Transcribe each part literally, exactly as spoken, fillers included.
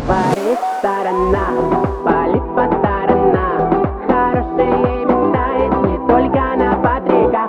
По ресторанам, пали по сторонам. Хорошие места есть не только на Патриках.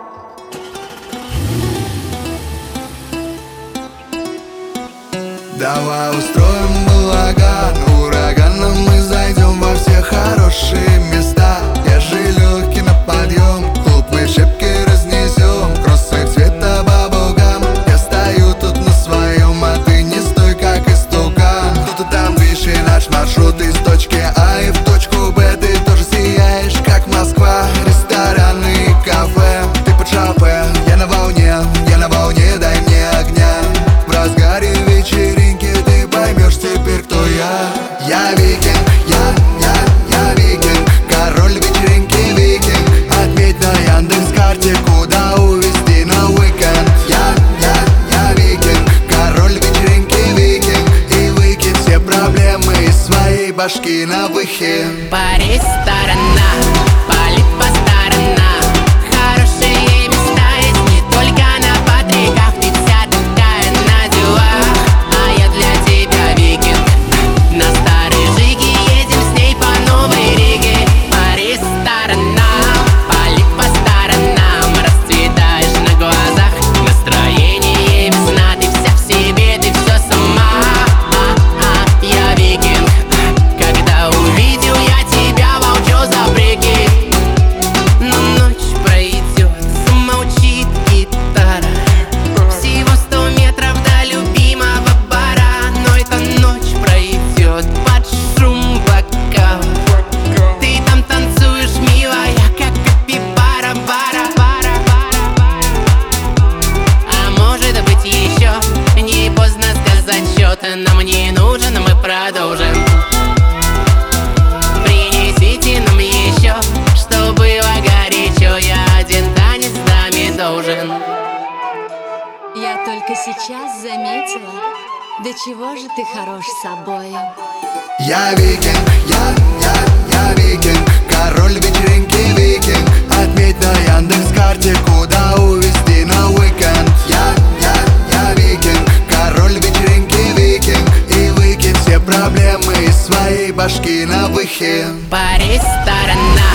Давай устроим балаган, ураганом мы зайдем во все хорошие места. Я же легкий на подъем, глупые шибки разнесем. Кроссы цвета баблгам, я стою тут на своем, а ты не стой как истукан. Тут и там выше наш маршрут из точки А и в точку Б. Ты тоже сияешь, как Москва, рестораны и кафе. Ты под шапе, я на волне, я на волне, дай мне огня. В разгаре вечеринки ты поймешь теперь, кто я. Я викинг, я, я, я викинг. Король вечеринки викинг. Отметь на Яндекс.Карте, куда увезти на уикенд. Я, я, я викинг. Король вечеринки викинг. И выкинь все проблемы из своей башки на выход. По ресторанам, пали по сторонам. Хорошие места есть не только на Патриках. Ты вся такая на делах, а я для тебя викинг. На старой Жиге едем с ней по новой Риге. По ресторанам, пали по сторонам. Расцветаешь на глазах, настроение весна. Ты вся в себе, ты все сама. А-а, я викинг. Когда увидел я тебя, волчу за брюки. Но ночь пройдет, замолчит гитара. Всего сто метров до любимого бара. Но эта ночь пройдет под шум бокала. Ты там танцуешь, милая, как капибара, бара, бара, бара. А может быть еще не поздно сказать счет. Нам не нужен, мы продолжим. Принесите нам еще, что было горячо. Я один танец с нами должен. Я только сейчас заметила, до чего же ты хорош собой. Я викинг, я, я, я викинг. Король вечеринки викинг. Отметь на Яндекс.Карте, куда увезти на уикенд. Я, я, я викинг. Король вечеринки викинг. И выкинь все проблемы из своей башки на выход. По ресторанам.